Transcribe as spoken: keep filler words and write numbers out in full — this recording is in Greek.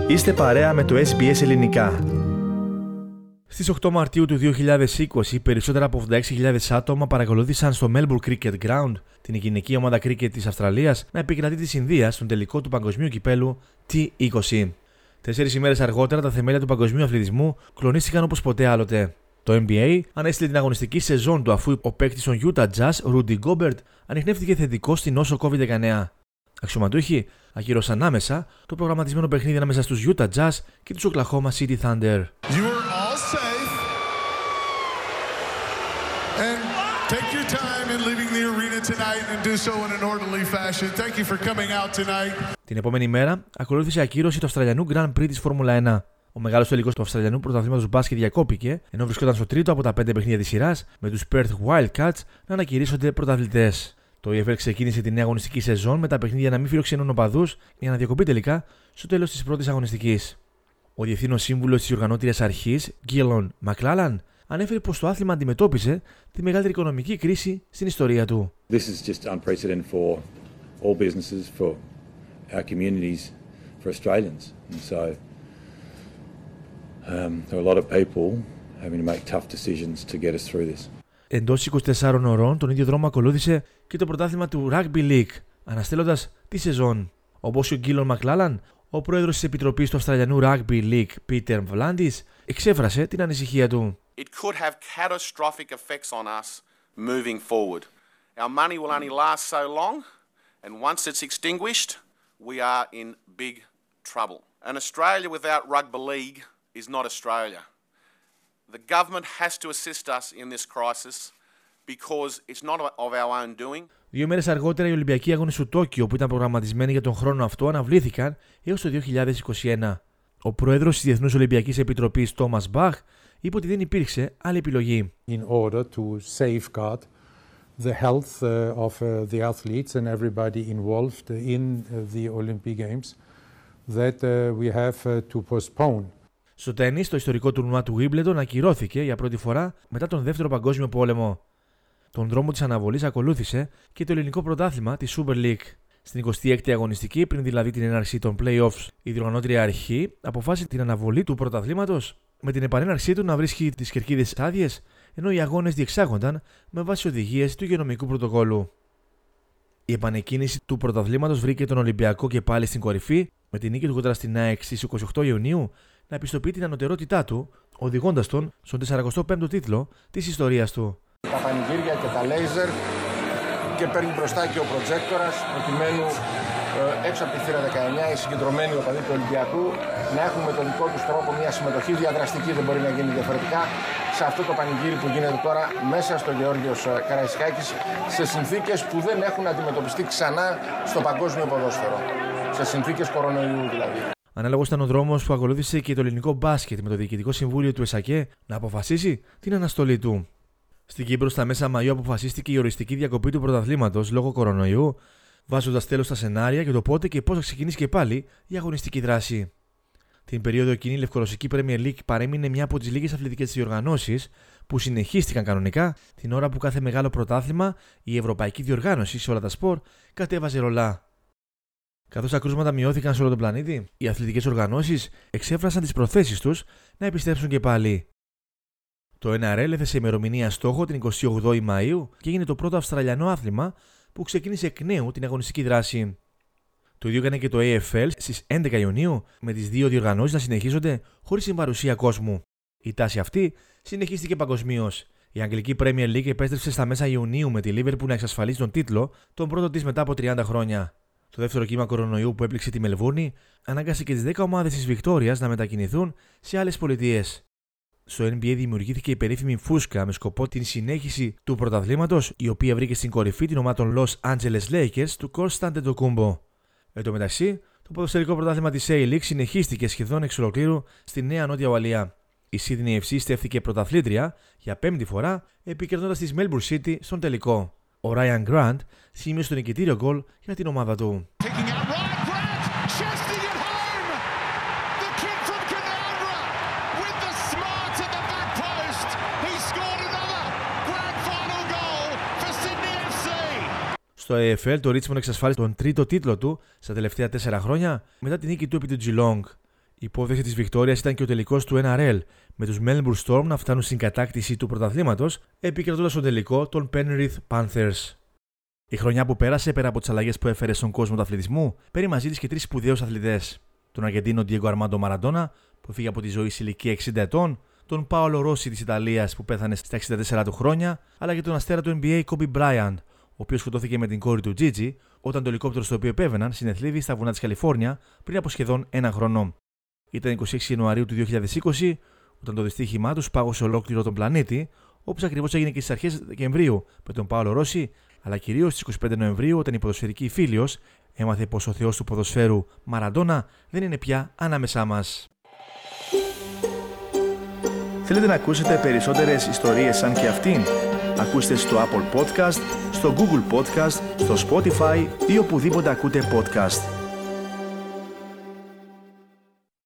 Είστε παρέα με το ες μπι ες Ελληνικά. Στις οκτώ Μαρτίου του δύο χιλιάδες είκοσι, περισσότερα από ογδόντα έξι χιλιάδες άτομα παρακολούθησαν στο Melbourne Cricket Ground, την γυναική ομάδα κρίκετ της Αυστραλίας, να επικρατεί της Ινδίας στον τελικό του παγκοσμίου κυπέλου τι είκοσι. Τέσσερις ημέρες αργότερα, τα θεμέλια του παγκοσμίου αθλητισμού κλονίστηκαν όπως ποτέ άλλοτε. Το N B A ανέστειλε την αγωνιστική σεζόν του αφού ο παίκτης των Utah Jazz, Rudy Gobert, ανιχνεύτηκε θετικό στην νόσο κόβιντ δεκαεννέα. Αξιωματούχοι ακύρωσαν άμεσα το προγραμματισμένο παιχνίδι ανάμεσα στους Utah Jazz και τους Oklahoma City Thunder. Take your time in leaving the arena tonight and do so in an orderly fashion. Thank you for coming out tonight. Την επόμενη μέρα ακολούθησε ακύρωση του Αυστραλιανού Grand Prix της Φόρμουλα ένα. Ο μεγάλος τελικός του Αυστραλιανού πρωταθλήματος μπάσκετ διακόπηκε, ενώ βρισκόταν στο τρίτο από τα πέντε παιχνίδια της σειράς, με τους Perth Wildcats να ανακηρύσσονται πρωταθλητές. Το ι εφ ελ ξεκίνησε τη νέα αγωνιστική σεζόν με τα παιχνίδια να μην φιλοξενούν οπαδούς για να διακοπεί τελικά στο τέλος της πρώτης αγωνιστικής. Ο διευθύνων σύμβουλος της οργανώτριας αρχής, Gillon McLallan, ανέφερε πως το άθλημα αντιμετώπισε τη μεγαλύτερη οικονομική κρίση στην ιστορία του. This is just unprecedented for all businesses, for our communities, for Australians. And so um, there are a lot of people having to make tough decisions to get us through this. Εντός είκοσι τεσσάρων ωρών τον ίδιο δρόμο ακολούθησε και το πρωτάθλημα του Rugby League, αναστέλλοντας τη σεζόν. Όπως ο Gillon McLallan, ο πρόεδρος της Επιτροπής του Αυστραλιανού Rugby League, Peter Vlandis, εξέφρασε την ανησυχία του. It could have catastrophic effects on us moving forward. Our money will only last so long, and once it's extinguished, we are in big trouble. And Australia without rugby league is not Australia. The government has to assist us in this crisis because it's not of our own doing. Δύο μέρες αργότερα, οι Ολυμπιακοί Αγώνες του Τόκιο, που ήταν προγραμματισμένοι για τον χρόνο αυτό, αναβλήθηκαν έως το δύο χιλιάδες είκοσι ένα. Ο πρόεδρος της Διεθνούς Ολυμπιακής Επιτροπής, Thomas Bach, είπε ότι δεν υπήρξε άλλη επιλογή. In order to safeguard the health of the athletes and everybody involved in the Olympic Games, that we have to postpone. Στο τένις, το ιστορικό τουρνουά του Wimbledon ακυρώθηκε για πρώτη φορά μετά τον Δεύτερο Παγκόσμιο Πόλεμο. Τον δρόμο της αναβολής ακολούθησε και το ελληνικό πρωτάθλημα της Super League. Στην εικοστή έκτη αγωνιστική, πριν δηλαδή την έναρξη των play-offs, η διοργανώτρια αρχή αποφάσισε την αναβολή του πρωταθλήματος, με την επανέναρξή του να βρίσκει τις κερκίδες άδειες, ενώ οι αγώνες διεξάγονταν με βάση οδηγίες του υγειονομικού πρωτοκόλλου. Η επανεκκίνηση του πρωταθλήματος βρήκε τον Ολυμπιακό και πάλι στην κορυφή, με την νίκη του κόντρα στην ΑΕΚ στις είκοσι οκτώ Ιουνίου να επιστοποιεί την ανωτερότητά του, οδηγώντας τον στον σαρανταπέμπτο πέμπτο τίτλο της ιστορίας του. Τα πανηγύρια και τα λέιζερ, και παίρνει μπροστά και ο προτζέκτορας, προκειμένου ε, έξω από τη θύρα δεκαεννέα οι συγκεντρωμένοι οπαδοί του Ολυμπιακού να έχουν με τον δικό τους τρόπο μια συμμετοχή διαδραστική, δεν μπορεί να γίνει διαφορετικά, σε αυτό το πανηγύρι που γίνεται τώρα μέσα στο Γεώργιος Καραϊσκάκης, σε συνθήκες που δεν έχουν αντιμετωπιστεί ξανά στο παγκόσμιο ποδόσφαιρο. Σε συνθήκες κορονοϊού δηλαδή. Ανάλογος ήταν ο δρόμος που ακολούθησε και το ελληνικό μπάσκετ, με το Διοικητικό Συμβούλιο του ΕΣΑΚΕ να αποφασίσει την αναστολή του. Στην Κύπρο, στα μέσα Μαΐου, αποφασίστηκε η οριστική διακοπή του πρωταθλήματος λόγω κορονοϊού, βάζοντας τέλος στα σενάρια για το πότε και πώς θα ξεκινήσει και πάλι η αγωνιστική δράση. Την περίοδο εκείνη, η Λευκορωσική Premier League παρέμεινε μια από τις λίγες αθλητικές διοργανώσεις που συνεχίστηκαν κανονικά, την ώρα που κάθε μεγάλο πρωτάθλημα, η ευρωπαϊκή διοργάνωση σε όλα τα σπορ, κατέβαζε ρολά. Καθώς τα κρούσματα μειώθηκαν σε όλο τον πλανήτη, οι αθλητικές οργανώσεις εξέφρασαν τις προθέσεις τους να επιστρέψουν και πάλι. Το N R L έθεσε ημερομηνία στόχο την εικοστή ογδόη Μαΐου και έγινε το πρώτο Αυστραλιανό άθλημα που ξεκίνησε εκ νέου την αγωνιστική δράση. Το ίδιο έκανε και το έι εφ ελ στις έντεκα Ιουνίου, με τις δύο διοργανώσεις να συνεχίζονται χωρίς την παρουσία κόσμου. Η τάση αυτή συνεχίστηκε παγκοσμίως. Η Αγγλική Premier League επέστρεψε στα μέσα Ιουνίου με τη Liverpool να εξασφαλίσει τον τίτλο, τον πρώτο της μετά από τριάντα χρόνια. Το δεύτερο κύμα κορονοϊού που έπληξε τη Μελβούρνη ανάγκασε και τις δέκα ομάδες της Βικτόριας να μετακινηθούν σε άλλες πολιτείες. Στο N B A δημιουργήθηκε η περίφημη φούσκα με σκοπό την συνέχιση του πρωταθλήματος, η οποία βρήκε στην κορυφή την ομάδα των Los Angeles Lakers του Κώστα Αντετοκούμπο. Εν τω μεταξύ, το ποδοσφαιρικό πρωτάθλημα της A-League συνεχίστηκε σχεδόν εξ ολοκλήρου στη Νέα Νότια Ουαλία. Η Sydney εφ σι στέφθηκε πρωταθλήτρια για πέμπτη φορά, επικερδώνοντας τη Melbourne City στον τελικό. Ο Ryan Grant σημείωσε το νικητήριο γκολ για την ομάδα του. Στο έι εφ ελ, το Richmond εξασφάλισε τον τρίτο τίτλο του στα τελευταία τέσσερα χρόνια μετά την νίκη του επί του Geelong. Η υπόθεση της Βικτόριας ήταν και ο τελικός του Εν Αρ Ελ, με τους Melbourne Storm να φτάνουν στην κατάκτηση του πρωταθλήματος, επικρατώντας τον τελικό των Penrith Panthers. Η χρονιά που πέρασε, πέρα από τις αλλαγές που έφερε στον κόσμο του αθλητισμού, πήρε μαζί της και τρεις σπουδαίους αθλητές. Τον Αργεντίνο Diego Armando Maradona, που φύγε από τη ζωή σε ηλικία εξήντα ετών, τον Paolo Rossi της Ιταλίας, που πέθανε στα εξήντα τέσσερα του χρόνια, αλλά και τον αστέρα του N B A Kobe Bryant, ο οποίος σκοτώθηκε με την κόρη του Gigi, όταν το ελικόπτερο στο οποίο επέβαιναν συνεθλίβει στα βουνά της Καλιφόρνια πριν από σχεδόν ένα χρόνο. Ήταν εικοστή έκτη Ιανουαρίου του δύο χιλιάδες είκοσι, όταν το δυστύχημά του πάγωσε ολόκληρο τον πλανήτη, όπως ακριβώς έγινε και στις αρχές Δεκεμβρίου με τον Paolo Rossi, αλλά κυρίως στις είκοσι πέντε Νοεμβρίου, όταν η ποδοσφαιρική Φίλιος έμαθε πως ο θεός του ποδοσφαίρου Μαραντόνα δεν είναι πια ανάμεσά μας. Θέλετε να ακούσετε περισσότερες ιστορίες σαν και αυτήν? Ακούστε στο Apple Podcast, στο Google Podcast, στο Spotify ή οπουδήποτε ακούτε podcast.